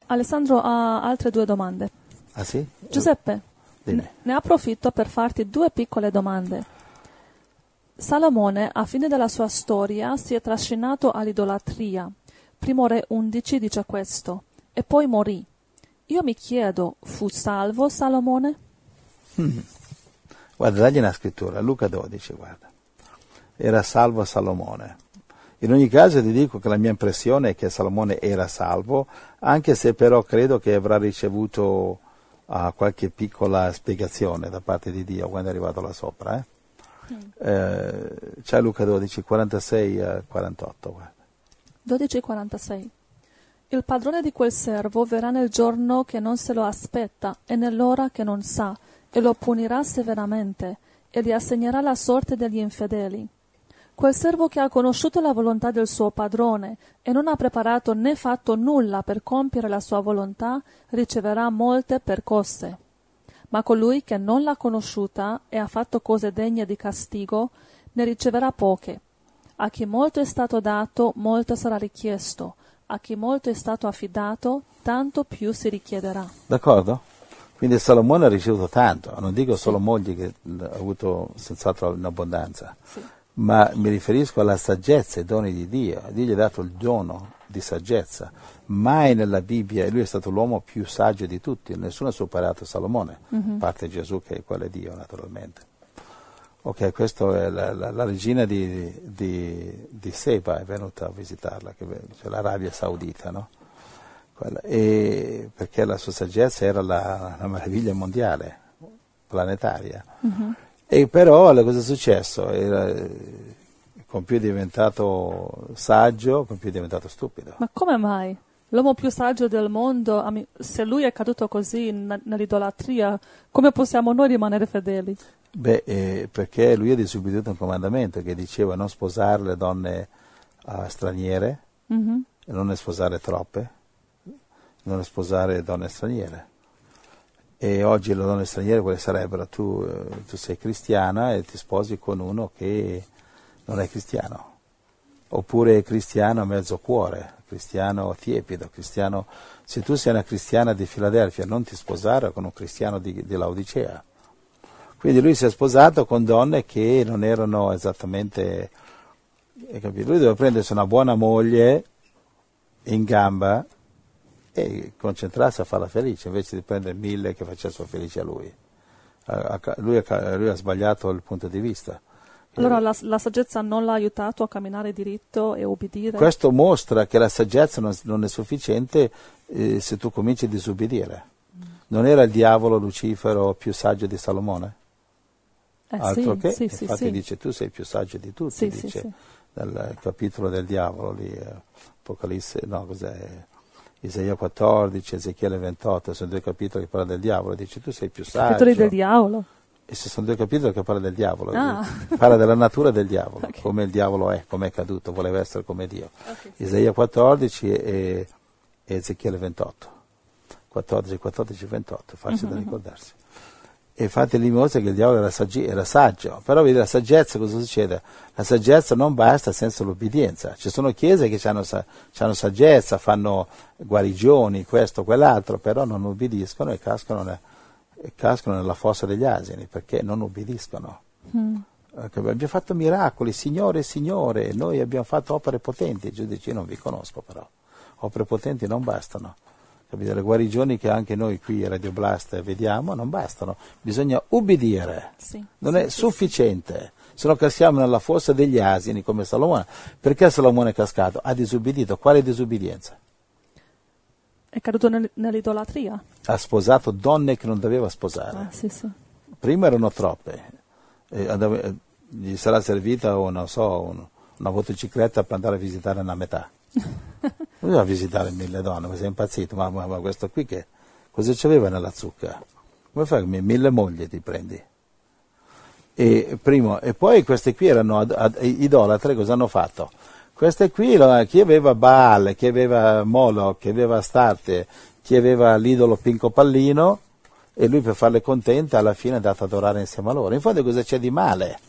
Alessandro ha altre 2 domande. Ah sì? Giuseppe, Dimmi. ne approfitto per farti 2 piccole domande. Salomone, a fine della sua storia, si è trascinato all'idolatria. Primo Re 11 dice questo, e poi morì. Io mi chiedo, fu salvo Salomone? Guarda, dagli una scrittura, Luca 12, guarda. Era salvo Salomone. In ogni caso ti dico che la mia impressione è che Salomone era salvo, anche se però credo che avrà ricevuto qualche piccola spiegazione da parte di Dio quando è arrivato là sopra. C'è Luca 12, 46 48, guarda. 12:46. Il padrone di quel servo verrà nel giorno che non se lo aspetta e nell'ora che non sa, e lo punirà severamente, e gli assegnerà la sorte degli infedeli. Quel servo che ha conosciuto la volontà del suo padrone e non ha preparato né fatto nulla per compiere la sua volontà, riceverà molte percosse. Ma colui che non l'ha conosciuta e ha fatto cose degne di castigo, ne riceverà poche. A chi molto è stato dato, molto sarà richiesto. A chi molto è stato affidato, tanto più si richiederà. D'accordo? Quindi Salomone ha ricevuto tanto, non dico solo mogli che ha avuto senz'altro in abbondanza, ma mi riferisco alla saggezza e ai doni di Dio. Dio gli ha dato il dono di saggezza. Mai nella Bibbia, e lui è stato l'uomo più saggio di tutti, nessuno ha superato Salomone, a parte Gesù che è quello di Dio naturalmente. Ok, questa è la regina di Seba, è venuta a visitarla, cioè l'Arabia Saudita, no? E perché la sua saggezza era la meraviglia mondiale, planetaria. E però cosa è successo? Con più è diventato saggio, con più è diventato stupido. Ma come mai? L'uomo più saggio del mondo, se lui è caduto così nell'idolatria, come possiamo noi rimanere fedeli? Perché lui ha disubbidito un comandamento che diceva non sposare le donne straniere, e non ne sposare troppe, non ne sposare donne straniere. E oggi le donne straniere quelle sarebbero tu sei cristiana e ti sposi con uno che non è cristiano, oppure è cristiano a mezzo cuore, cristiano tiepido, cristiano. Se tu sei una cristiana di Filadelfia non ti sposare con un cristiano di Laodicea. Quindi lui si è sposato con donne che non erano esattamente, capito? Lui doveva prendersi una buona moglie in gamba e concentrarsi a farla felice, invece di prendere 1000 che facessero felice a lui. Lui ha sbagliato il punto di vista. Allora la saggezza non l'ha aiutato a camminare diritto e obbedire? Questo mostra che la saggezza non è sufficiente se tu cominci a disubbidire. Non era il diavolo Lucifero più saggio di Salomone? Altro che, infatti dice tu sei più saggio di tutti, dice nel capitolo del diavolo lì, Apocalisse, no cos'è? Isaia 14, Ezechiele 28, sono 2 capitoli che parlano del diavolo, dice tu sei più saggio. Capitoli del diavolo? E se sono 2 capitoli che parlano del diavolo, parla della natura del diavolo, come il diavolo è, come è caduto, voleva essere come Dio. Isaia 14 e Ezechiele 28, 14 e 28, facile da ricordarsi. E infatti lì mostra che il diavolo era saggio, però vedi la saggezza cosa succede? La saggezza non basta senza l'obbedienza. Ci sono chiese che hanno saggezza, fanno guarigioni, questo, quell'altro, però non obbediscono e cascano nella fossa degli asini perché non obbediscono. Abbiamo fatto miracoli, Signore, noi abbiamo fatto opere potenti, i giudici non vi conosco però, opere potenti non bastano. Capite? Le guarigioni che anche noi qui a Radio Blast vediamo non bastano, bisogna ubbidire, non è sufficiente, se no caschiamo nella fossa degli asini come Salomone. Perché Salomone è cascato? Ha disubbidito. Quale disubbidienza? È caduto nell'idolatria. Ha sposato donne che non doveva sposare. Prima erano troppe, gli sarà servita una motocicletta per andare a visitare una metà. Non doveva visitare 1000 donne, ma sei impazzito, ma questo qui che cosa c'aveva nella zucca? Come fai? 1000 mogli ti prendi? E poi queste qui erano idolatre, cosa hanno fatto? Queste qui, chi aveva Baal, chi aveva Moloch, chi aveva Astarte, chi aveva l'idolo Pinco Pallino, e lui per farle contente alla fine è andato ad adorare insieme a loro. In fondo cosa c'è di male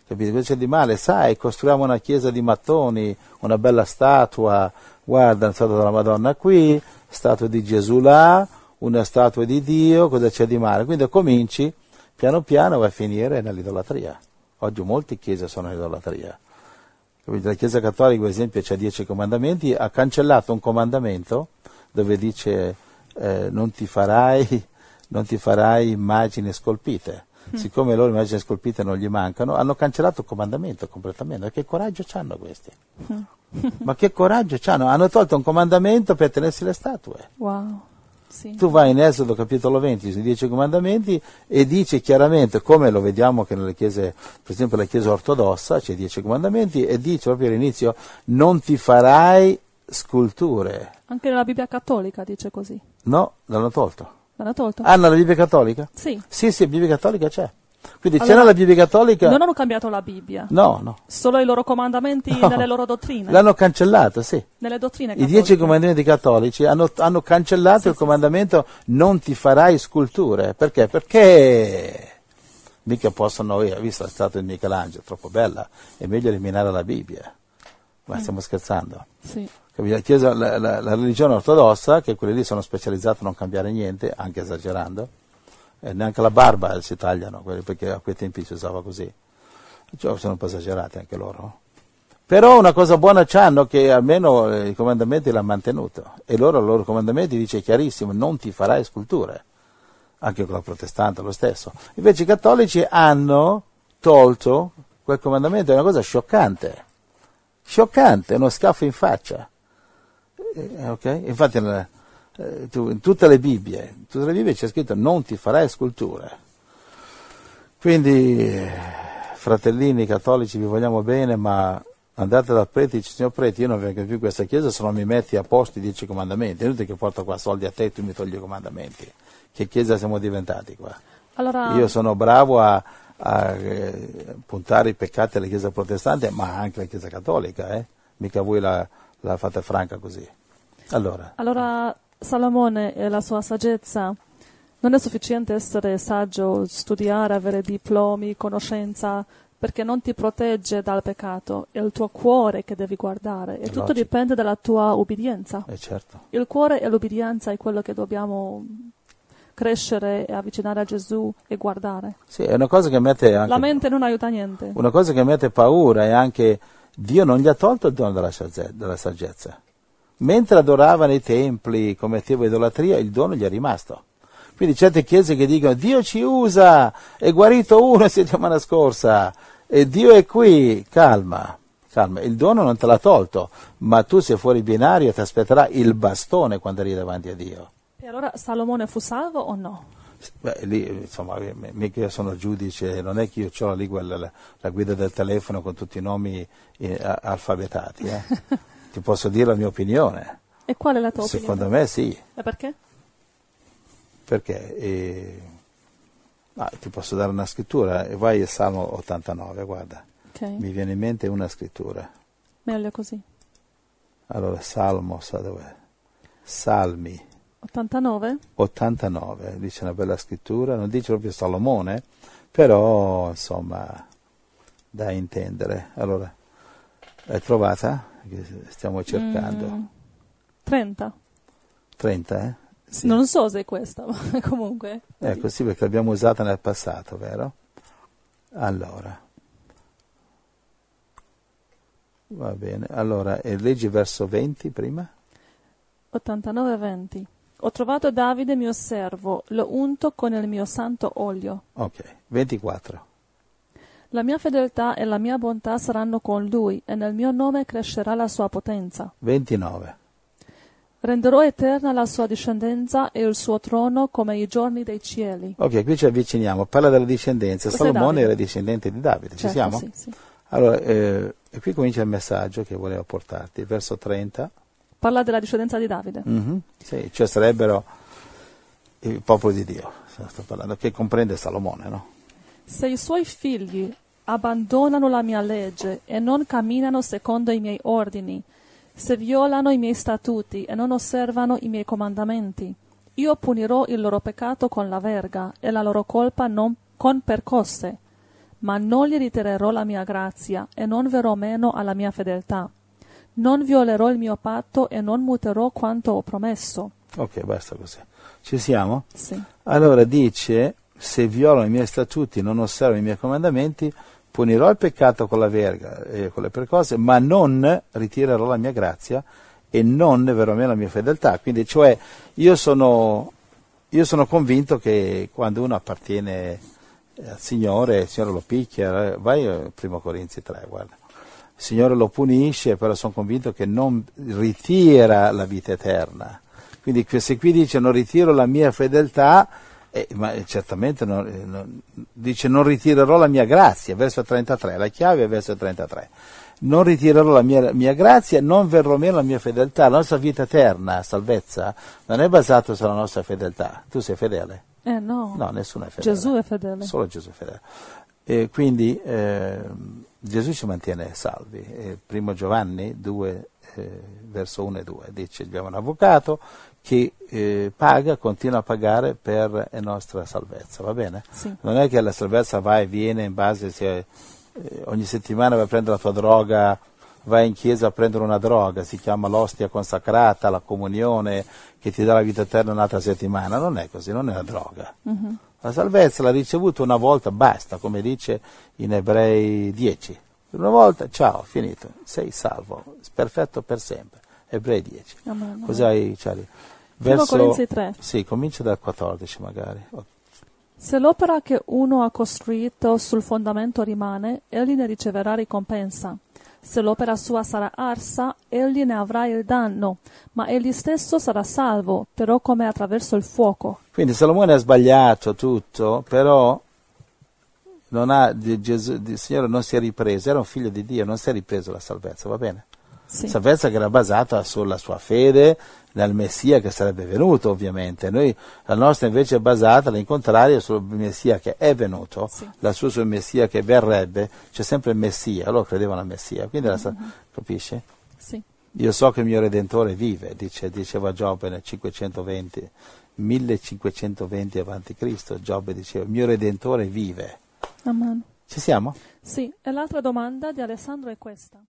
Capito? Cosa c'è di male? Sai, costruiamo una chiesa di mattoni, una bella statua, guarda, una statua della Madonna qui, statua di Gesù là, una statua di Dio, cosa c'è di male? Quindi cominci, piano piano vai a finire nell'idolatria. Oggi molte chiese sono in idolatria. La Chiesa Cattolica, per esempio, c'ha 10 comandamenti, ha cancellato un comandamento dove dice non ti farai immagini scolpite. Siccome loro immagini scolpite non gli mancano, hanno cancellato il comandamento completamente. Ma che coraggio c'hanno questi? Ma che coraggio c'hanno? Hanno tolto un comandamento per tenersi le statue. Wow. Sì. Tu vai in Esodo capitolo 20 sui 10 comandamenti e dice chiaramente, come lo vediamo che nelle chiese, per esempio la chiesa ortodossa, c'è 10 comandamenti e dice proprio all'inizio non ti farai sculture. Anche nella Bibbia cattolica dice così. No, l'hanno tolto. L'hanno tolto? Ah, nella Bibbia cattolica? Sì. Sì, la Bibbia cattolica c'è. Quindi allora, c'è nella Bibbia cattolica... Non hanno cambiato la Bibbia. No. Solo i loro comandamenti nelle loro dottrine. L'hanno cancellata, sì. Nelle dottrine cattoliche. I 10 comandamenti cattolici hanno cancellato il comandamento non ti farai sculture. Perché? Perché mica possono, visto la statua di Michelangelo, troppo bella, è meglio eliminare la Bibbia. Ma stiamo scherzando? Sì. La Chiesa, la religione ortodossa, che quelle lì sono specializzate a non cambiare niente, anche esagerando, neanche la barba si tagliano, perché a quei tempi si usava così. Cioè, sono un po' esagerati anche loro. Però una cosa buona c'hanno, che almeno i comandamenti l'hanno mantenuto. E loro, i loro comandamenti dice chiarissimo, non ti farai sculture. Anche con la protestante lo stesso. Invece i cattolici hanno tolto quel comandamento, è una cosa scioccante. Scioccante, uno schiaffo in faccia. Okay? Infatti in tutte le Bibbie c'è scritto non ti farai sculture. Quindi, fratellini cattolici, vi vogliamo bene, ma andate dal prete e dice, signor prete, io non vengo più in questa chiesa se non mi metti a posto i 10 comandamenti. È inutile che porto qua soldi a te e tu mi togli i comandamenti. Che chiesa siamo diventati qua? Allora... Io sono bravo a puntare i peccati alla chiesa protestante, ma anche alla chiesa cattolica, mica voi la fate franca così. Allora, Salomone e la sua saggezza, non è sufficiente essere saggio, studiare, avere diplomi, conoscenza, perché non ti protegge dal peccato, è il tuo cuore che devi guardare e tutto dipende dalla tua ubbidienza. Certo. Il cuore e l'ubbidienza è quello che dobbiamo crescere e avvicinare a Gesù e guardare. Sì, è una cosa che mette anche... La mente non aiuta niente. Una cosa che mette paura è anche Dio non gli ha tolto il dono della saggezza. Mentre adorava nei templi, commetteva idolatria, il dono gli è rimasto. Quindi certe chiese che dicono Dio ci usa, è guarito uno la settimana scorsa, e Dio è qui, calma, il dono non te l'ha tolto, ma tu sei fuori binario e ti aspetterà il bastone quando arrivi davanti a Dio. E allora Salomone fu salvo o no? Beh, lì, insomma, mica io sono giudice, non è che io ho lì la guida del telefono con tutti i nomi alfabetati, Ti posso dire la mia opinione. E qual è la tua opinione? Secondo me sì. E perché? Perché ti posso dare una scrittura, e vai al Salmo 89, guarda. Okay. Mi viene in mente una scrittura. Meglio così. Allora, Salmo, dov'è? Salmi 89, dice una bella scrittura, non dice proprio Salomone, però insomma dà a intendere. Allora, l'hai trovata? Che stiamo cercando. 30. 30, Sì. Non so se è questa, ma comunque. Ecco, sì, perché l'abbiamo usata nel passato, vero? Allora, va bene. Allora, leggi verso 20 prima? 89-20. Ho trovato Davide mio servo, l'ho unto con il mio santo olio. Ok, 24. La mia fedeltà e la mia bontà saranno con lui, e nel mio nome crescerà la sua potenza. 29. Renderò eterna la sua discendenza e il suo trono come i giorni dei cieli. Ok, qui ci avviciniamo, parla della discendenza. Questo Salomone era discendente di Davide, certo, ci siamo? Sì, sì. Allora, e qui comincia il messaggio che volevo portarti, verso 30. Parla della discendenza di Davide. Sì, cioè sarebbero il popolo di Dio, sto parlando, che comprende Salomone, no? Se i suoi figli abbandonano la mia legge e non camminano secondo i miei ordini, se violano i miei statuti e non osservano i miei comandamenti, io punirò il loro peccato con la verga e la loro colpa non con percosse. ma non gli ritirerò la mia grazia e non verrò meno alla mia fedeltà. Non violerò il mio patto e non muterò quanto ho promesso. Ok, basta così. Ci siamo? Sì. Allora dice, se violo i miei statuti e non osservo i miei comandamenti, punirò il peccato con la verga e con le percose, ma non ritirerò la mia grazia e non ne verrò meno la mia fedeltà. Quindi, cioè, io sono convinto che quando uno appartiene al Signore, il Signore lo picchia, vai a 1 Corinzi 3, guarda. Il Signore lo punisce, però sono convinto che non ritira la vita eterna. Quindi se qui dice non ritiro la mia fedeltà, ma certamente dice non ritirerò la mia grazia, verso 33, la chiave è verso 33. Non ritirerò la mia grazia, non verrò meno la mia fedeltà. La nostra vita eterna, salvezza, non è basata sulla nostra fedeltà. Tu sei fedele? No. No, nessuno è fedele. Gesù è fedele. Solo Gesù è fedele. E quindi Gesù ci mantiene salvi. 1 Giovanni 2, verso 1 e 2, dice abbiamo un avvocato che continua a pagare per la nostra salvezza, va bene? Sì. Non è che la salvezza va e viene in base se ogni settimana vai a prendere la tua droga, vai in chiesa a prendere una droga, si chiama l'ostia consacrata, la comunione che ti dà la vita eterna un'altra settimana, non è così, non è una droga. Mm-hmm. La salvezza l'ha ricevuta una volta, basta, come dice in Ebrei 10. Una volta, ciao, finito, sei salvo, perfetto per sempre. Ebrei 10. Amen. Cos'hai, Charlie? 1 Corinzi 3. Sì, comincia dal 14 magari. Se l'opera che uno ha costruito sul fondamento rimane, egli ne riceverà ricompensa. Se l'opera sua sarà arsa, egli ne avrà il danno, ma egli stesso sarà salvo, però come attraverso il fuoco. Quindi Salomone ha sbagliato tutto, però il Signore non si è ripreso, era un figlio di Dio, non si è ripreso la salvezza, va bene? Sì. Salvezza che era basata sulla sua fede nel Messia che sarebbe venuto, ovviamente. La nostra invece è basata all'incontrario sul Messia che è venuto, sì. La sua sul Messia che verrebbe, c'è sempre il Messia, loro credevano al Messia, quindi capisci? Sì. Io so che il mio Redentore vive, diceva Giobbe nel 1520 avanti Cristo, Giobbe diceva il mio Redentore vive. Amen. Ci siamo? Sì, e l'altra domanda di Alessandro è questa.